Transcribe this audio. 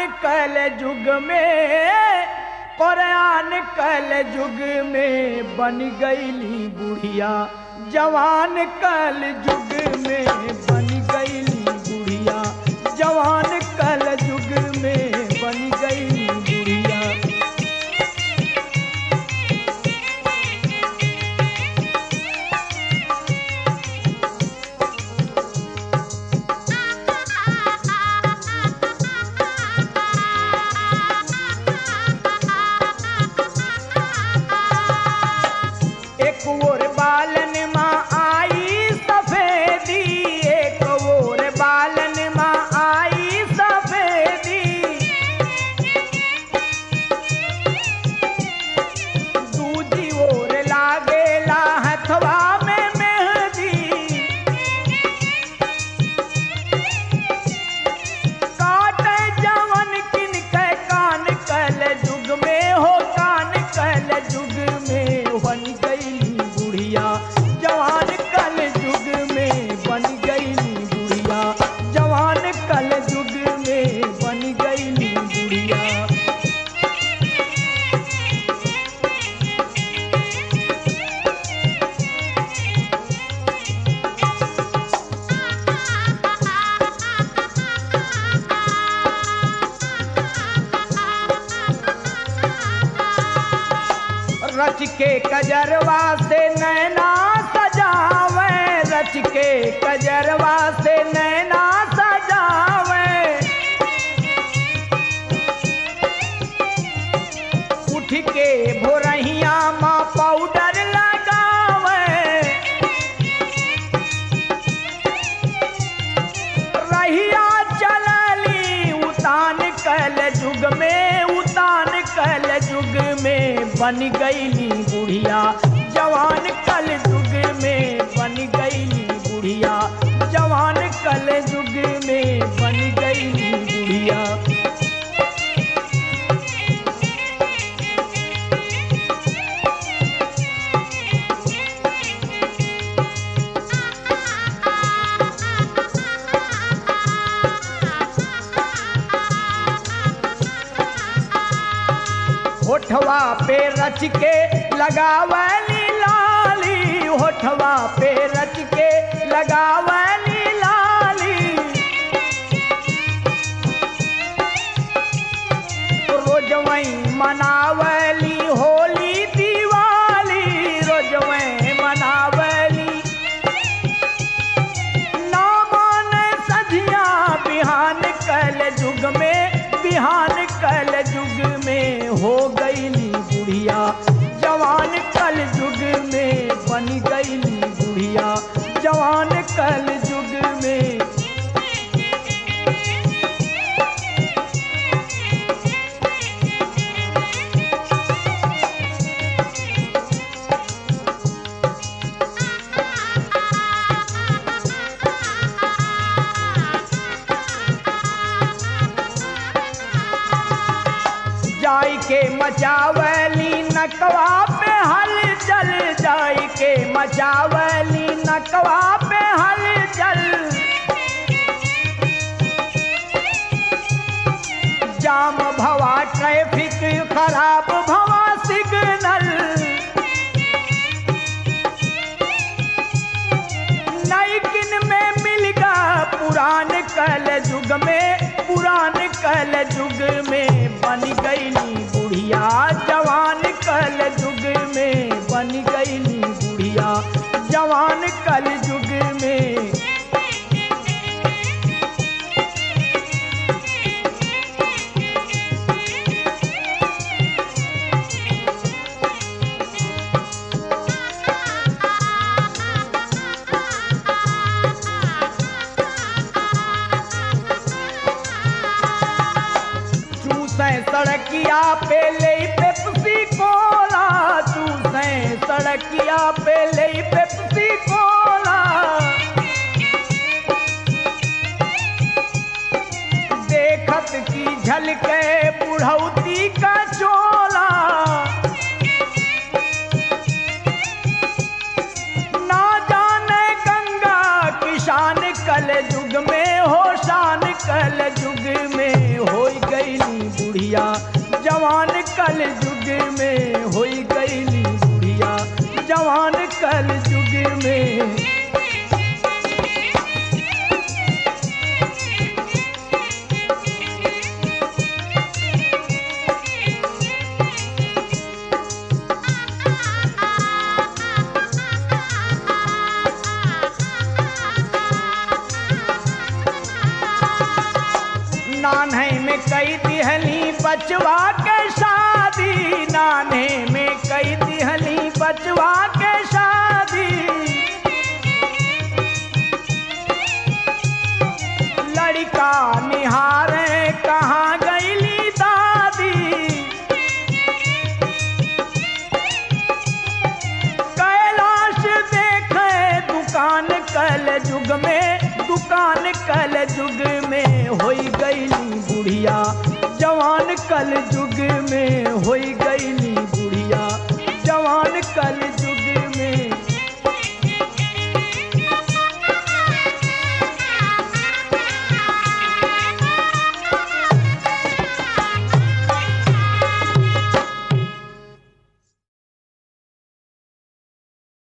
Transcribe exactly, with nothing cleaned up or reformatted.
कल युग में, कुरान कल युग में बन गईली बुढ़िया, जवान कल युग में बन गईली बुढ़िया, जवान कल युग में बन गईली बुढ़िया। रच के कजरवा से नैना सजावे, रच के कजरवा से नैना सजावे, उठ के भोरहिया माँ पाउडर लगावे, रहिया चलली उतान कल युग में, उतान कल युग में बन गईली बुढ़िया, जवान कल युग में बन गईली बुढ़िया, जवान कल युग में बन गईली बुढ़िया। होठवा पे रच के लगावली लाली, होठवा पे रच के लगावली लाली, रोज वहीं मनावली होली दिवाली, रोज वहीं मनावली, ना माने सधिया बिहान कल युग में, बिहान कल युग में हो गईली बुढ़िया, जवान कल युग में बन गईली बुढ़िया, जवान कल युग में। जाई के मचावली नकवा पे हलचल, जाई के मचावली नकवा पे हलचल, जाम भवा ट्रैफिक खराब भवा सिग्नल, नईकिन में मिलगा पुरान कल युग में, पुरान कल युग में बन गईली बुढ़िया, जवान कल युग में बन गईली बुढ़िया, जवान कल युग में। सड़किया पे ले पे कल युग में होई गईली बुढ़िया जवान कल युग में। नान्हे में कई दिहली बचवा के शादी, नान्हे में कई दिहली बचवा के शादी। लड़का निहारे कहाँ गईली दादी, कैलाश देखे दुकान कल युग में, दुकान कल युग में होई गईली बुढ़िया जवान कल युग में होई